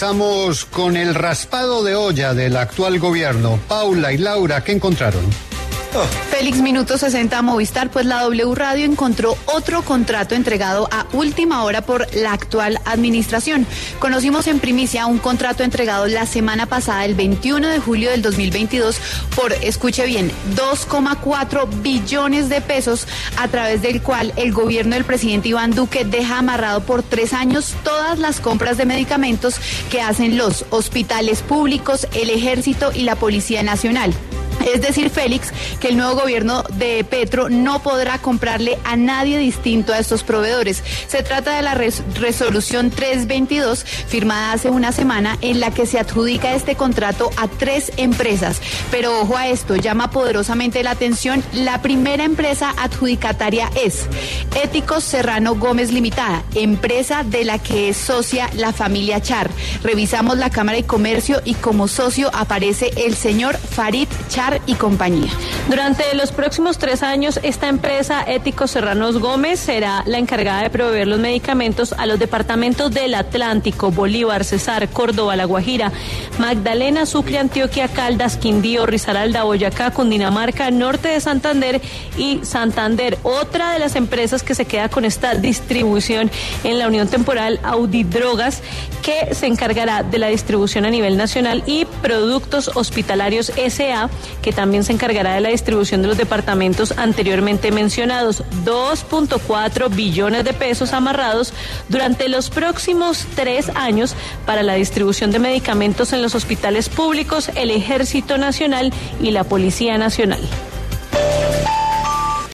Estamos con el raspado de olla del actual gobierno. Paula y Laura, ¿qué encontraron? Félix, minuto 60 Movistar, pues la W Radio encontró otro contrato entregado a última hora por la actual administración. Conocimos en primicia un contrato entregado la semana pasada, el 21 de julio del 2022, por, escuche bien, 2,4 billones de pesos, a través del cual el gobierno del presidente Iván Duque deja amarrado por 3 años todas las compras de medicamentos que hacen los hospitales públicos, el Ejército y la Policía Nacional. Es decir, Félix, que el nuevo gobierno de Petro no podrá comprarle a nadie distinto a estos proveedores. Se trata de la resolución 322, firmada hace una semana, en la que se adjudica este contrato a 3 empresas. Pero ojo a esto, llama poderosamente la atención. La primera empresa adjudicataria es Éticos Serrano Gómez Limitada, empresa de la que es socia la familia Char. Revisamos la Cámara de Comercio y como socio aparece el señor Farid Char y compañía. Durante los próximos 3 años, esta empresa Éticos Serranos Gómez será la encargada de proveer los medicamentos a los departamentos del Atlántico, Bolívar, Cesar, Córdoba, La Guajira, Magdalena, Sucre, Antioquia, Caldas, Quindío, Risaralda, Boyacá, Cundinamarca, Norte de Santander y Santander. Otra de las empresas que se queda con esta distribución en la Unión Temporal, Audidrogas, que se encargará de la distribución a nivel nacional, y Productos Hospitalarios S.A., que también se encargará de la distribución de los departamentos anteriormente mencionados. 2,4 billones de pesos amarrados durante los próximos 3 años para la distribución de medicamentos en los hospitales públicos, el Ejército Nacional y la Policía Nacional.